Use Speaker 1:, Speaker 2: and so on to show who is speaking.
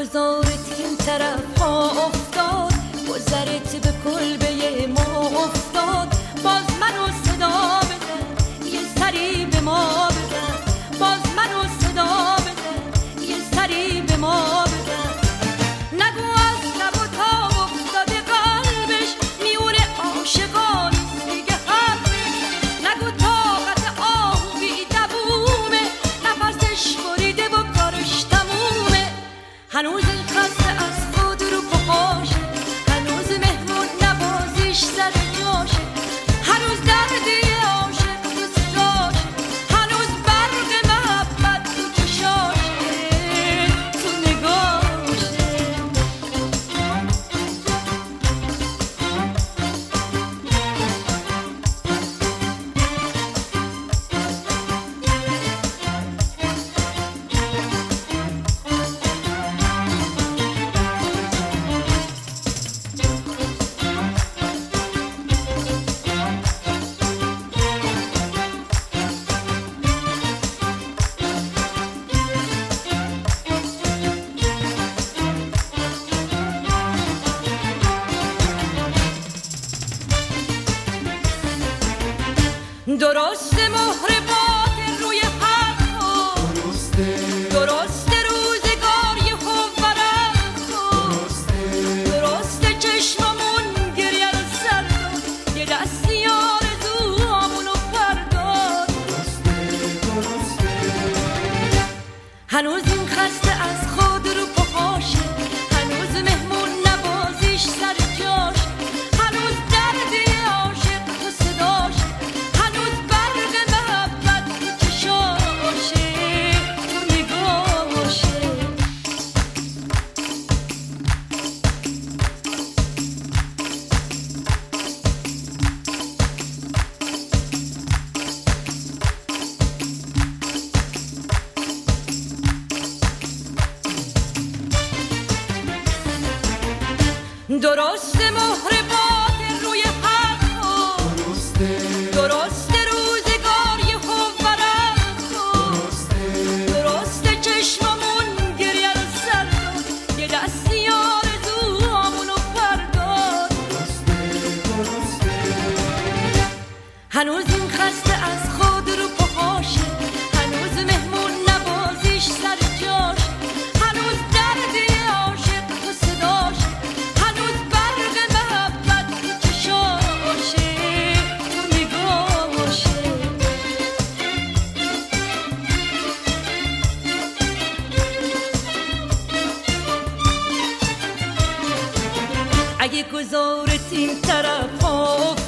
Speaker 1: گذارت این طرف ها افتاد، گذرت به کلبه ما افتاد. باز منو صدا بده یه سری به ما بده، باز منو صدا بده یه سری به ما بده. نگو از لب و تاب افتاده قلبش میونه عاشقان دیگه حرفش. نگو طاقت آه بی دوومه، نفسش بریده و کارش تمومه. هنوز این خسته از خود رو پاشه، هنوز مهمون نوازیش سر جاشه، هنوز دردی عاشق دوست داشت، هنوز برق محبت تو چشاشه تو نگاشه. درسته مهر باطل روی حق کن، درسته روزگار یهو ورق کن، درسته چشممون گریه رو سر داد، یه دستی آرزوامونو پرداد. هنوز این خسته از خود رو پاشه، هنوز مهمون نوازیش سر جاش، هنوز دردی عاشق تو صداش، هنوز برق محبت تو چشاشه تو نگاشه. درسته مهر باطل روی حق کن، درسته روزگار یهو ورق کن، درسته چشممون گریه رو سر داد، یه دستی آرزوامونو پرداد. هنوز این خسته از خود رو پاشه، هنوز مهمون نوازیش سر جاش، هنوز دردی عاشق تو صداش، هنوز برق محبت تو چشاشه تو نگاشه. اگه گذارت این طرف ها